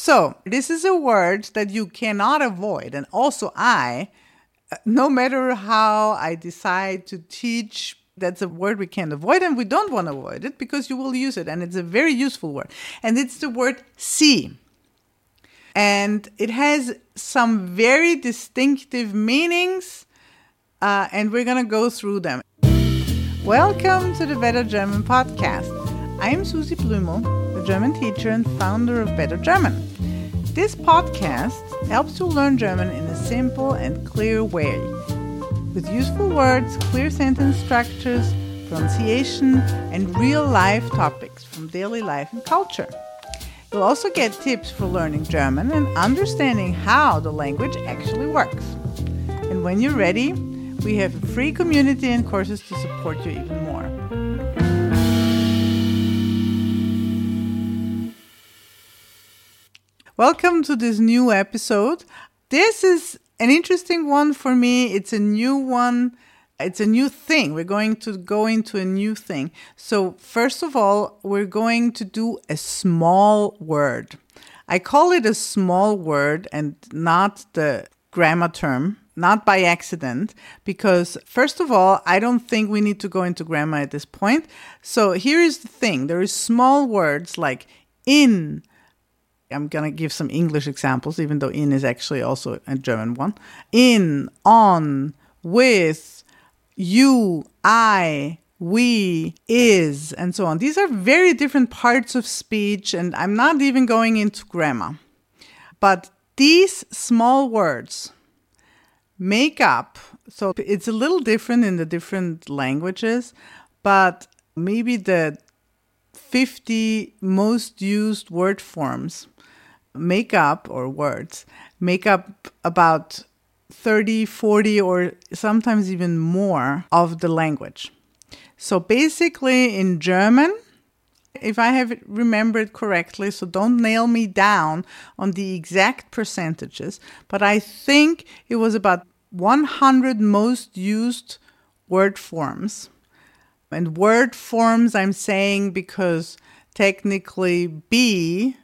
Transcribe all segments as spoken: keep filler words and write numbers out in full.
So this is a word that you cannot avoid. And also I, no matter how I decide to teach, that's a word we can't avoid, and we don't want to avoid it because you will use it. And it's a very useful word. And it's the word see. And it has some very distinctive meanings, uh, and we're going to go through them. Welcome to the Better German podcast. I'm Susi Blümel, a German teacher and founder of Better German. This podcast helps you learn German in a simple and clear way, with useful words, clear sentence structures, pronunciation, and real-life topics from daily life and culture. You'll also get tips for learning German and understanding how the language actually works. And when you're ready, we have a free community and courses to support you even more. Welcome to this new episode. This is an interesting one for me. It's a new one. It's a new thing. We're going to go into a new thing. So first of all, we're going to do a small word. I call it a small word and not the grammar term, not by accident, because first of all, I don't think we need to go into grammar at this point. So here is the thing. There is small words like in. I'm going to give some English examples, even though in is actually also a German one. In, on, with, you, I, we, is, and so on. These are very different parts of speech, and I'm not even going into grammar. But these small words make up, so it's a little different in the different languages, but maybe the fifty most used word forms make up, or words, make up about thirty, forty, or sometimes even more of the language. So basically in German, if I have remembered correctly, so don't nail me down on the exact percentages, but I think it was about one hundred most used word forms. And word forms I'm saying because technically be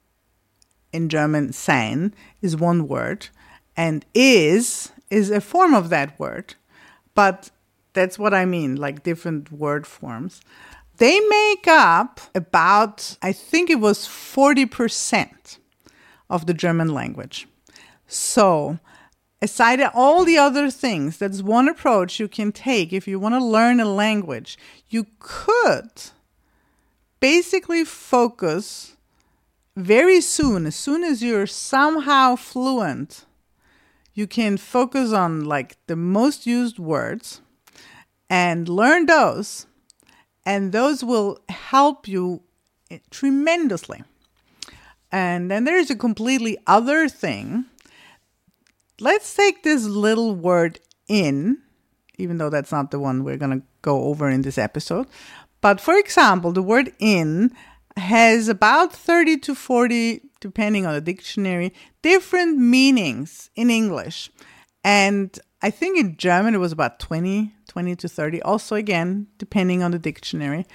in German, sein, is one word, and is is a form of that word. But that's what I mean, like different word forms. They make up about, I think it was forty percent of the German language. So, aside all the other things, that's one approach you can take if you want to learn a language. You could basically focus very soon, as soon as you're somehow fluent, you can focus on like the most used words and learn those. And those will help you tremendously. And then there's a completely other thing. Let's take this little word in, even though that's not the one we're going to go over in this episode. But for example, the word in has about thirty to forty, depending on the dictionary, different meanings in English. And I think in German it was about twenty, twenty to thirty. Also, again, depending on the dictionary.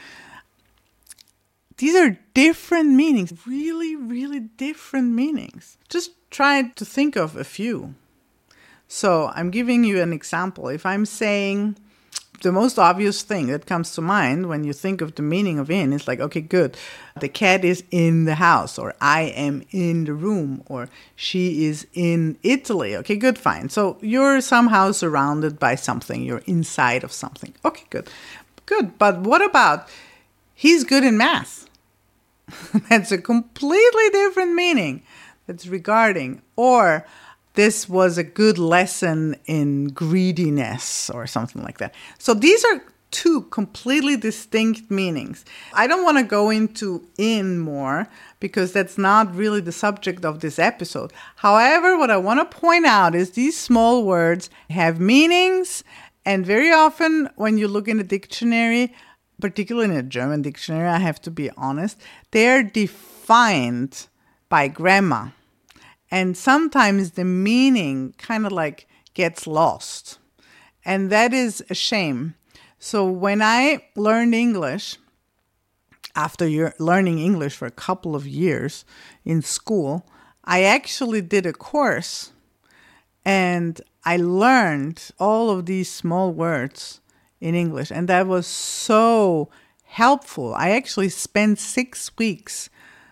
These are different meanings, really, really different meanings. Just try to think of a few. So I'm giving you an example. If I'm saying the most obvious thing that comes to mind when you think of the meaning of in is like, okay, good. The cat is in the house, or I am in the room, or she is in Italy. Okay, good, fine. So you're somehow surrounded by something. You're inside of something. Okay, good. Good. But what about he's good in math? That's a completely different meaning. That's regarding. Or this was a good lesson in greediness or something like that. So these are two completely distinct meanings. I don't want to go into in more because that's not really the subject of this episode. However, what I want to point out is these small words have meanings, and very often when you look in a dictionary, particularly in a German dictionary, I have to be honest, they're defined by grammar. And sometimes the meaning kind of like gets lost. And that is a shame. So when I learned English, after you're learning English for a couple of years in school, I actually did a course and I learned all of these small words in English. And that was so helpful. I actually spent six weeks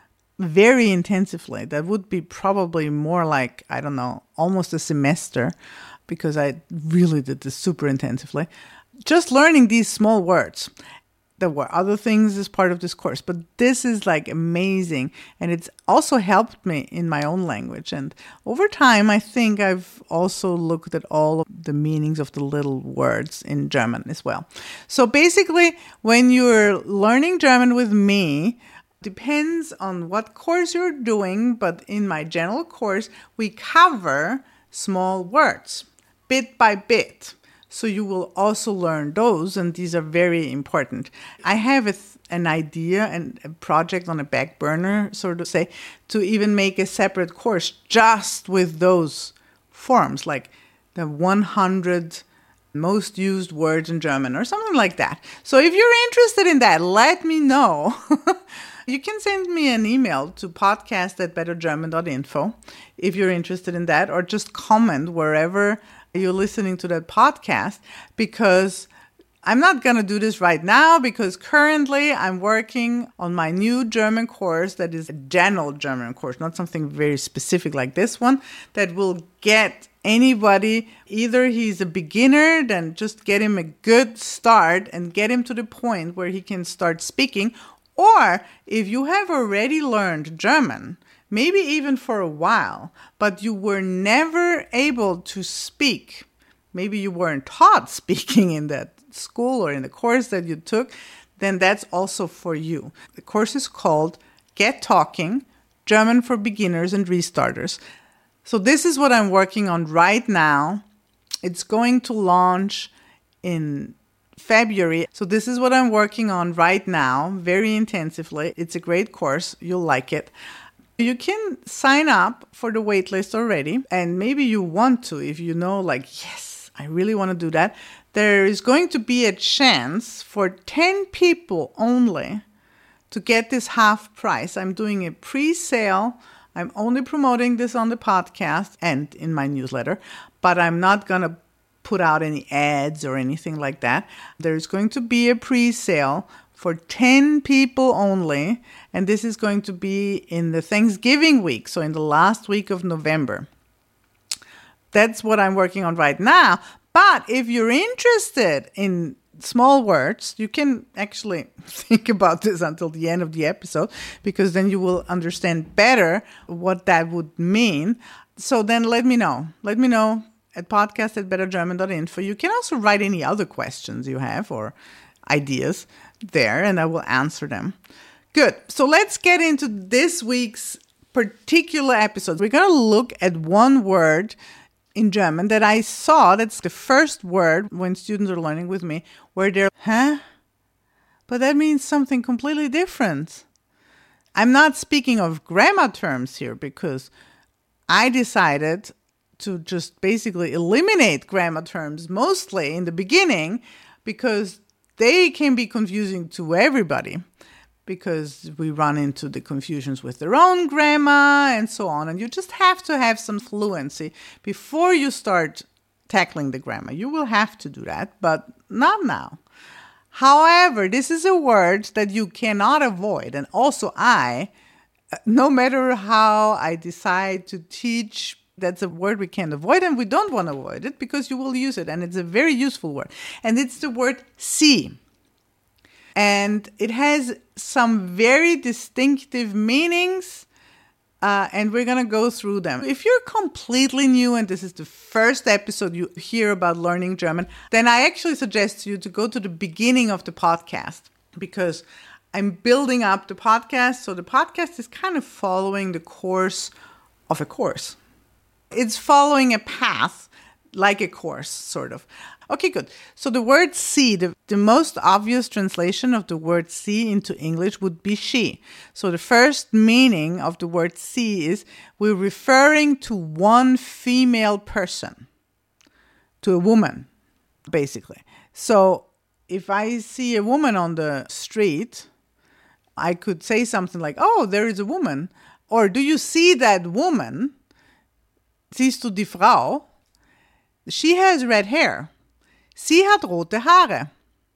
very intensively. That would be probably more like, I don't know, almost a semester, because I really did this super intensively. Just learning these small words. There were other things as part of this course, but this is like amazing. And it's also helped me in my own language. And over time, I think I've also looked at all of the meanings of the little words in German as well. So basically, when you're learning German with me, depends on what course you're doing, but in my general course, we cover small words bit by bit. So you will also learn those, and these are very important. I have a th- an idea and a project on a back burner, sort of say, to even make a separate course just with those forms, like the one hundred most used words in German or something like that. So if you're interested in that, let me know. You can send me an email to podcast at better german dot info if you're interested in that, or just comment wherever you're listening to that podcast, because I'm not going to do this right now, because currently I'm working on my new German course that is a general German course, not something very specific like this one, that will get anybody, either he's a beginner, then just get him a good start and get him to the point where he can start speaking. Or if you have already learned German, maybe even for a while, but you were never able to speak, maybe you weren't taught speaking in that school or in the course that you took, then that's also for you. The course is called Get Talking, German for Beginners and Restarters. So this is what I'm working on right now. It's going to launch in February. So this is what I'm working on right now, very intensively. It's a great course. You'll like it. You can sign up for the waitlist already, and maybe you want to, if you know, like, yes, I really want to do that. There is going to be a chance for ten people only to get this half price. I'm doing a pre-sale. I'm only promoting this on the podcast and in my newsletter, but I'm not going to put out any ads or anything like that. There's going to be a pre-sale for ten people only, and this is going to be in the Thanksgiving week, so in the last week of November. That's what I'm working on right now. But if you're interested in small words, you can actually think about this until the end of the episode, because then you will understand better what that would mean. So then let me know. Let me know at podcast at better german dot info. You can also write any other questions you have or ideas there, and I will answer them. Good. So let's get into this week's particular episode. We're going to look at one word in German that I saw. That's the first word when students are learning with me, where they're, huh? But that means something completely different. I'm not speaking of grammar terms here, because I decided to just basically eliminate grammar terms mostly in the beginning, because they can be confusing to everybody, because we run into the confusions with their own grammar and so on. And you just have to have some fluency before you start tackling the grammar. You will have to do that, but not now. However, this is a word that you cannot avoid. And also I, no matter how I decide to teach, that's a word we can't avoid, and we don't want to avoid it because you will use it, and it's a very useful word. And it's the word see. And it has some very distinctive meanings, uh, and we're going to go through them. If you're completely new and this is the first episode you hear about learning German, then I actually suggest you to go to the beginning of the podcast, because I'm building up the podcast. So the podcast is kind of following the course of a course. It's following a path like a course, sort of. Okay, good. So the word see, the, the most obvious translation of the word see into English would be she. So the first meaning of the word see is we're referring to one female person, to a woman, basically. So if I see a woman on the street, I could say something like, oh, there is a woman. Or do you see that woman? Siehst du die Frau? She has red hair. Sie hat rote Haare.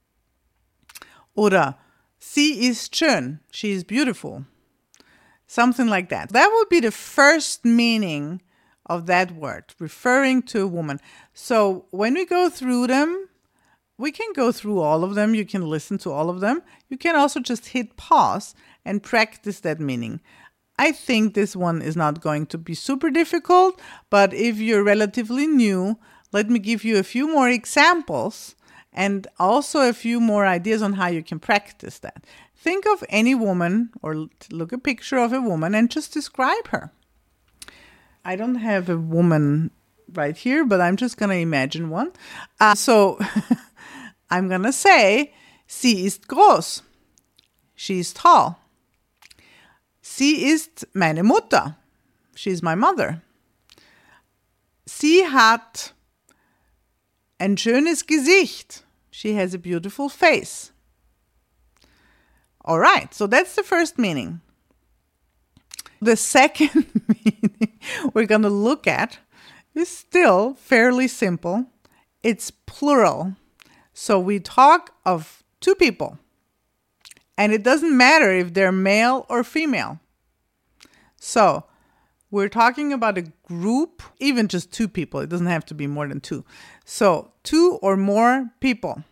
Oder sie ist schön. She is beautiful. Something like that. That would be the first meaning of that word, referring to a woman. So when we go through them, we can go through all of them. You can listen to all of them. You can also just hit pause and practice that meaning. I think this one is not going to be super difficult, but if you're relatively new, let me give you a few more examples and also a few more ideas on how you can practice that. Think of any woman or look a picture of a woman and just describe her. I don't have a woman right here, but I'm just going to imagine one. Uh, so I'm going to say, sie ist groß. She is tall. Sie ist meine Mutter. She's my mother. Sie hat ein schönes Gesicht. She has a beautiful face. All right, so that's the first meaning. The second meaning we're going to look at is still fairly simple. It's plural. So we talk of two people. And it doesn't matter if they're male or female. So we're talking about a group, even just two people. It doesn't have to be more than two. So two or more people.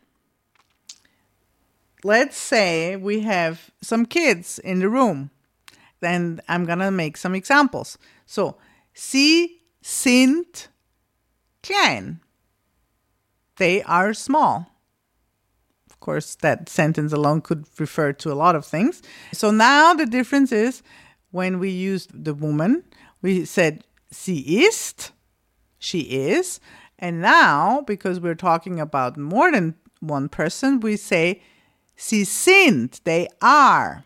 Let's say we have some kids in the room. Then I'm going to make some examples. So, sie sind klein. They are small. Of course, that sentence alone could refer to a lot of things. So now the difference is when we used the woman, we said sie ist, she is. And now, because we're talking about more than one person, we say sie sind, they are.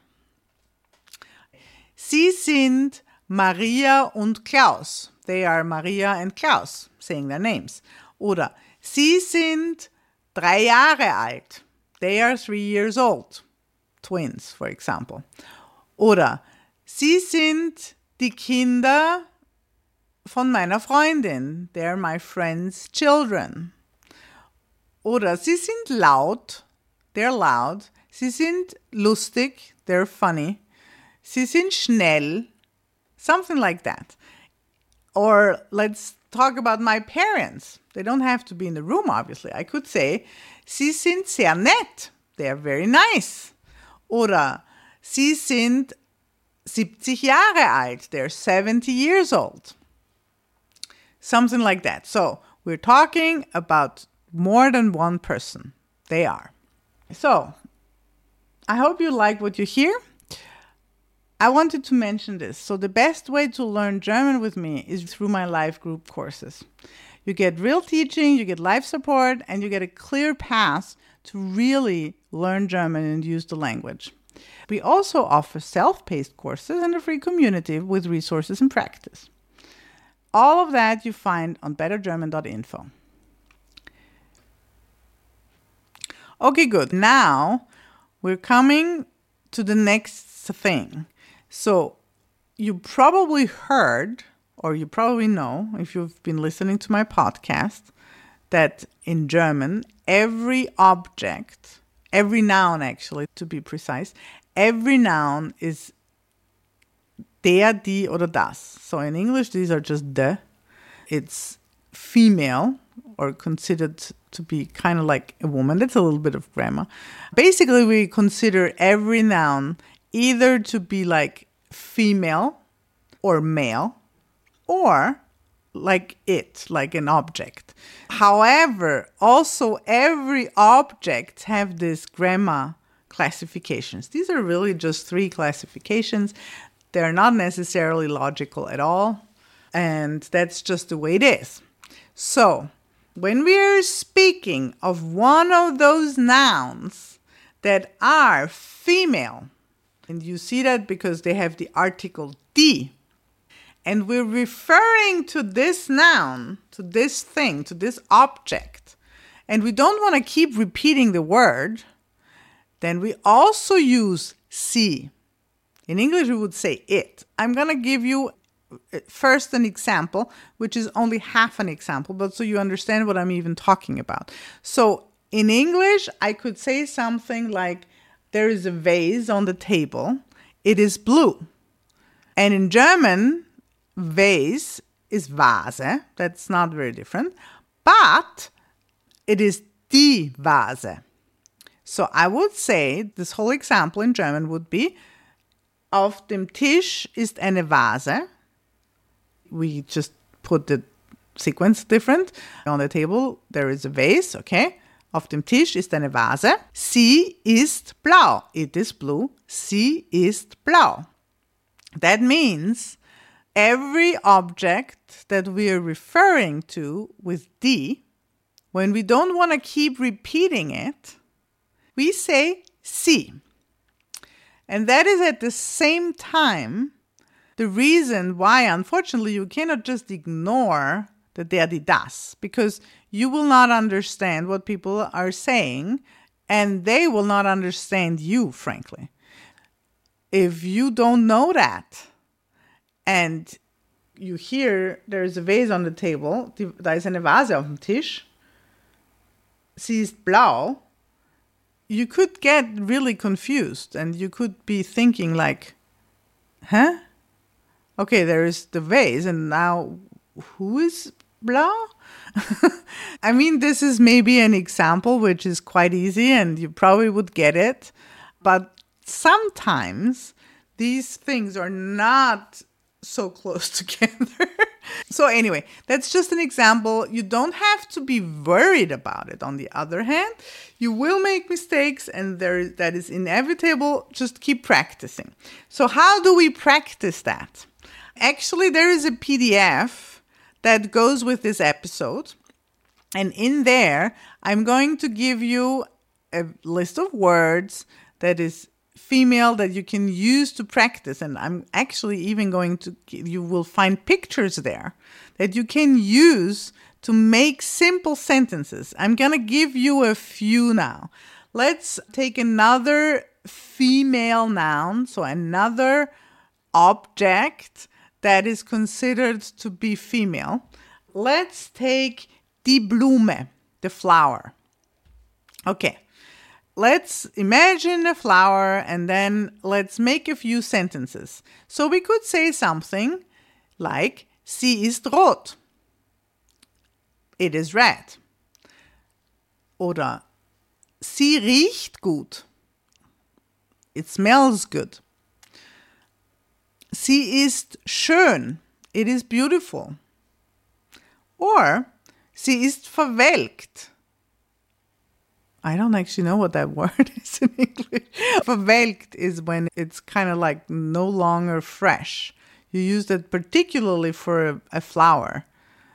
Sie sind Maria und Klaus. They are Maria and Klaus, saying their names. Oder sie sind drei Jahre alt. They are three years old. Twins, for example. Oder sie sind die Kinder von meiner Freundin. They're my friend's children. Oder sie sind laut. They're loud. Sie sind lustig. They're funny. Sie sind schnell. Something like that. Or let's talk about my parents. They don't have to be in the room, obviously. I could say, sie sind sehr nett. They are very nice. Oder sie sind siebzig Jahre alt. They're seventy years old. Something like that. So we're talking about more than one person. They are. So I hope you like what you hear. I wanted to mention this. So the best way to learn German with me is through my live group courses. You get real teaching, you get live support, and you get a clear path to really learn German and use the language. We also offer self-paced courses and a free community with resources and practice. All of that you find on better german dot info. Okay, good. Now we're coming to the next thing. So you probably heard, or you probably know, if you've been listening to my podcast, that in German, every object, every noun actually, to be precise, every noun is der, die, oder das. So in English, these are just the. It's female, or considered to be kind of like a woman. That's a little bit of grammar. Basically, we consider every noun either to be like female or male, or like it, like an object. However, also every object have these grammar classifications. These are really just three classifications. They're not necessarily logical at all, and that's just the way it is. So, when we are speaking of one of those nouns that are female, and you see that because they have the article die, and we're referring to this noun, to this thing, to this object, and we don't want to keep repeating the word, then we also use sie. In English, we would say it. I'm going to give you first an example, which is only half an example, but so you understand what I'm even talking about. So in English, I could say something like, there is a vase on the table. It is blue. And in German, vase is Vase. That's not very different. But it is die Vase. So I would say, this whole example in German would be, auf dem Tisch ist eine Vase. We just put the sequence different. On the table, there is a vase, okay? Auf dem Tisch ist eine Vase. Sie ist blau. It is blue. Sie ist blau. That means every object that we are referring to with die, when we don't want to keep repeating it, we say sie. And that is at the same time the reason why, unfortunately, you cannot just ignore the der, die, das, because you will not understand what people are saying, and they will not understand you, frankly. If you don't know that, and you hear there is a vase on the table, da ist eine Vase auf dem Tisch, sie ist blau, you could get really confused, and you could be thinking like, huh? Okay, there is the vase, and now who is blau? I mean, this is maybe an example which is quite easy, and you probably would get it. But sometimes these things are not so close together. So anyway, that's just an example. You don't have to be worried about it. On the other hand, you will make mistakes, and there that is inevitable. Just keep practicing. So how do we practice that? Actually, there is a P D F that goes with this episode. And in there, I'm going to give you a list of words that is female that you can use to practice. And I'm actually even going to, you will find pictures there that you can use to make simple sentences. I'm going to give you a few now. Let's take another female noun, so another object that is considered to be female. Let's take die Blume, the flower. Okay. Let's imagine a flower, and then let's make a few sentences. So we could say something like, sie ist rot. It is red. Oder, sie riecht gut. It smells good. Sie ist schön. It is beautiful. Or, sie ist verwelkt. I don't actually know what that word is in English. Verwelkt is when it's kind of like no longer fresh. You use that particularly for a, a flower.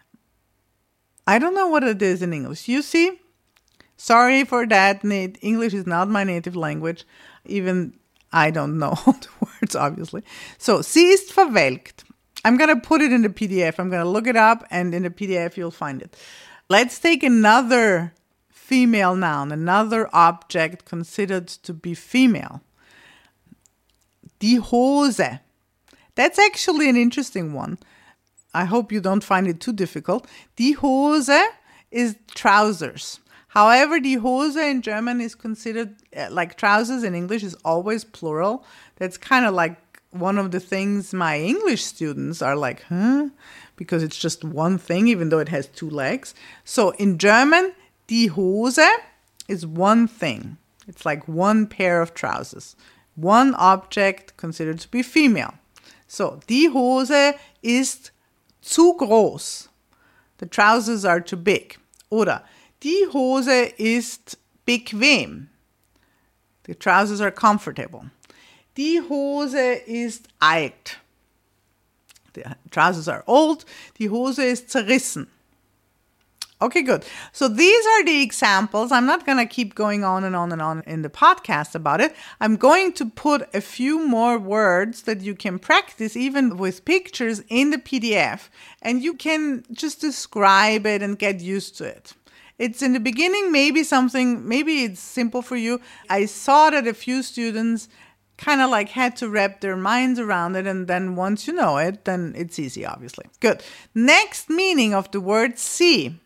I don't know what it is in English. You see? Sorry for that. English is not my native language. Even I don't know all the words, obviously. So, sie ist verwelkt. I'm going to put it in the P D F. I'm going to look it up, and in the P D F you'll find it. Let's take another female noun, another object considered to be female. Die Hose. That's actually an interesting one. I hope you don't find it too difficult. Die Hose is trousers. However, die Hose in German is considered, uh, like trousers in English is always plural. That's kind of like one of the things my English students are like, huh? Because it's just one thing, even though it has two legs. So in German, die Hose is one thing. It's like one pair of trousers. One object considered to be female. So, die Hose ist zu groß. The trousers are too big. Oder, die Hose ist bequem. The trousers are comfortable. Die Hose ist alt. The trousers are old. Die Hose ist zerrissen. Okay, good. So these are the examples. I'm not going to keep going on and on and on in the podcast about it. I'm going to put a few more words that you can practice even with pictures in the P D F, and you can just describe it and get used to it. It's in the beginning maybe something, maybe it's simple for you. I saw that a few students kind of like had to wrap their minds around it. And then once you know it, then it's easy, obviously. Good. Next meaning of the word see.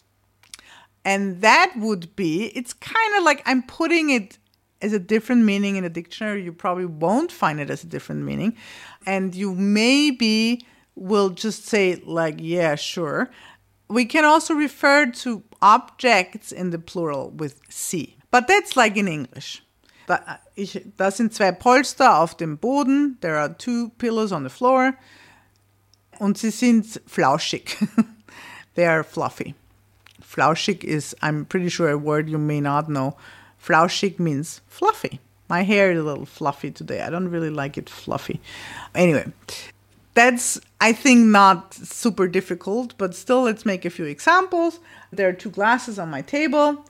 And that would be, it's kind of like I'm putting it as a different meaning in a dictionary. You probably won't find it as a different meaning. And you maybe will just say like, yeah, sure. We can also refer to objects in the plural with see. But that's like in English. Das sind zwei Polster auf dem Boden. There are two pillows on the floor. Und sie sind flauschig. They are fluffy. Flauschig is, I'm pretty sure, a word you may not know. Flauschig means fluffy. My hair is a little fluffy today. I don't really like it fluffy. Anyway, that's, I think, not super difficult, but still, let's make a few examples. There are two glasses on my table.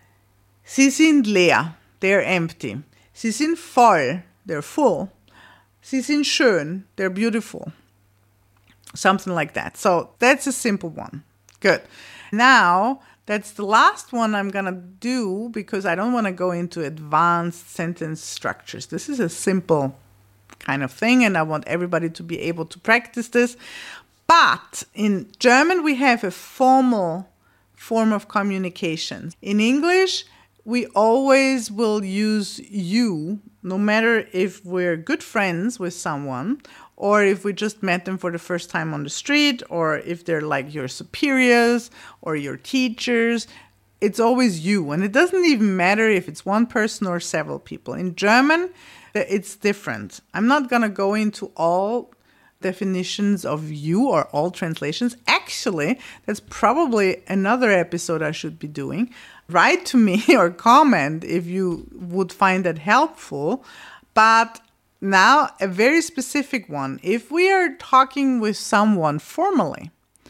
Sie sind leer. They're empty. Sie sind voll. They're full. Sie sind schön. They're beautiful. Something like that. So that's a simple one. Good. Now, that's the last one I'm going to do because I don't want to go into advanced sentence structures. This is a simple kind of thing, and I want everybody to be able to practice this. But in German, we have a formal form of communication. In English, we always will use you, no matter if we're good friends with someone or if we just met them for the first time on the street or if they're like your superiors or your teachers. It's always you. And it doesn't even matter if it's one person or several people. In German, it's different. I'm not going to go into all definitions of you or all translations. Actually, that's probably another episode I should be doing. Write to me or comment if you would find that helpful. But now a very specific one. If we are talking with someone formally,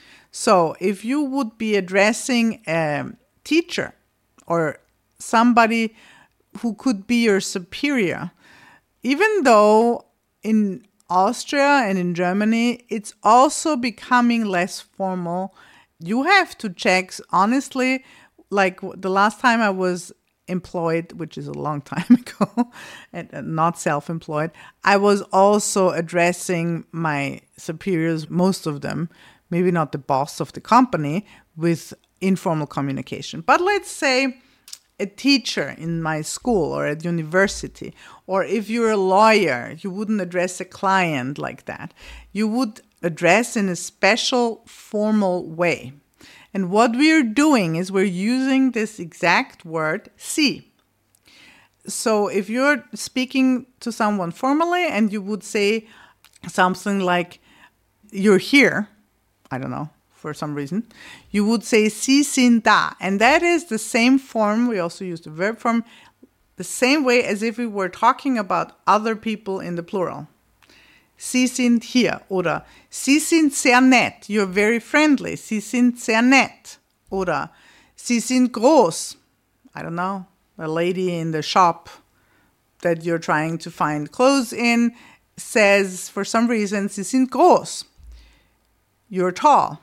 so if you would be addressing a teacher or somebody who could be your superior, even though in Austria and in Germany, it's also becoming less formal. You have to check, honestly, like the last time I was employed, which is a long time ago, and not self-employed, I was also addressing my superiors, most of them, maybe not the boss of the company, with informal communication. But let's say a teacher in my school or at university, or if you're a lawyer, you wouldn't address a client like that. You would address in a special formal way. And what we're doing is we're using this exact word, see. So if you're speaking to someone formally and you would say something like, you're here, I don't know, for some reason, you would say Sie sind da. And that is the same form, we also use the verb form, the same way as if we were talking about other people in the plural. Sie sind hier oder Sie sind sehr nett. You're very friendly. Sie sind sehr nett. Oder Sie sind groß. I don't know. A lady in the shop that you're trying to find clothes in says, for some reason, Sie sind groß. You're tall.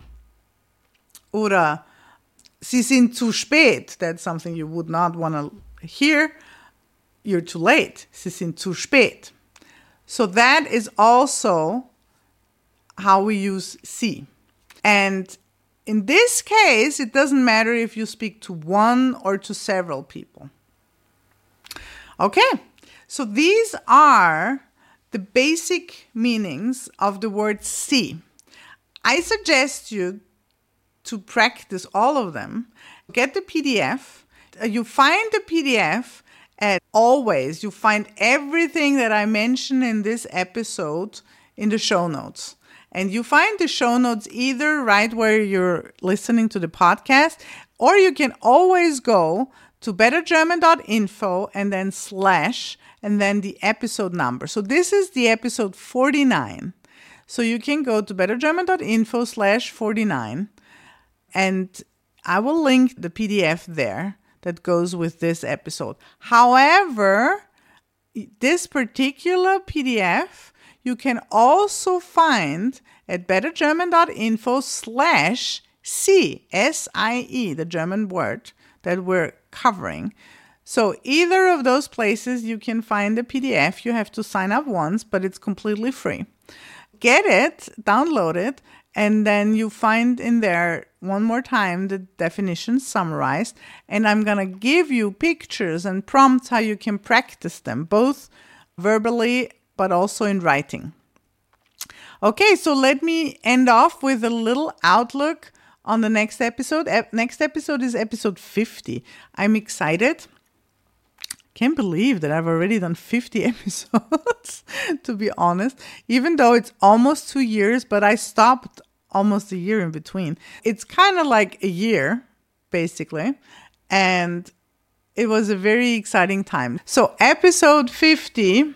Oder Sie sind zu spät. That's something you would not want to hear. You're too late. Sie sind zu spät. So that is also how we use see. And in this case, it doesn't matter if you speak to one or to several people. Okay, so these are the basic meanings of the word see. I suggest you to practice all of them. Get the P D F. You find the P D F. And always, you find everything that I mentioned in this episode in the show notes. And you find the show notes either right where you're listening to the podcast, or you can always go to better german dot info and then slash, and then the episode number. So this is the episode forty-nine. So you can go to better german dot info slash forty-nine, and I will link the P D F there that goes with this episode. However, this particular P D F you can also find at better german dot info slash Sie, S I E, the German word that we're covering. So either of those places, you can find the P D F. You have to sign up once, but it's completely free. Get it, download it, and then you find in there one more time the definitions summarized. And I'm going to give you pictures and prompts how you can practice them, both verbally but also in writing. Okay, so let me end off with a little outlook on the next episode. E- next episode is episode fifty. I'm excited. Can't believe that I've already done fifty episodes, to be honest, even though it's almost two years, but I stopped almost a year in between. It's kind of like a year, basically, and it was a very exciting time. So episode fifty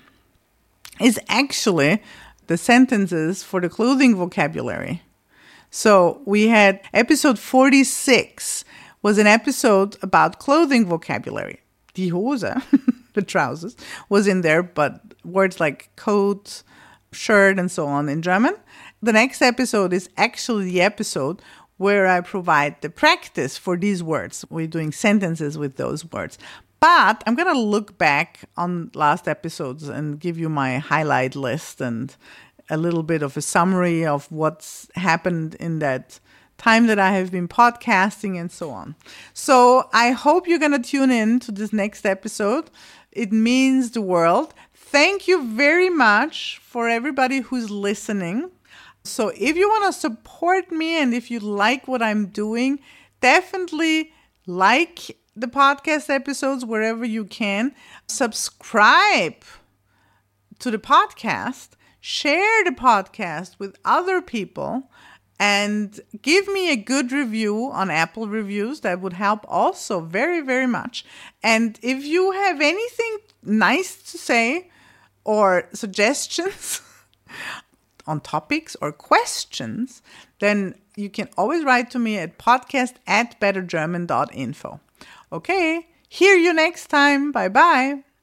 is actually the sentences for the clothing vocabulary. So we had episode forty-six was an episode about clothing vocabulary. Die Hose, the trousers, was in there, but words like coat, shirt, and so on in German. The next episode is actually the episode where I provide the practice for these words. We're doing sentences with those words. But I'm going to look back on last episodes and give you my highlight list and a little bit of a summary of what's happened in that time that I have been podcasting and so on. So I hope you're going to tune in to this next episode. It means the world. Thank you very much for everybody who's listening. So if you want to support me and if you like what I'm doing, definitely like the podcast episodes wherever you can. Subscribe to the podcast. Share the podcast with other people. And give me a good review on Apple Reviews. That would help also very, very much. And if you have anything nice to say or suggestions on topics or questions, then you can always write to me at podcast at bettergerman dot info. Okay, hear you next time. Bye-bye.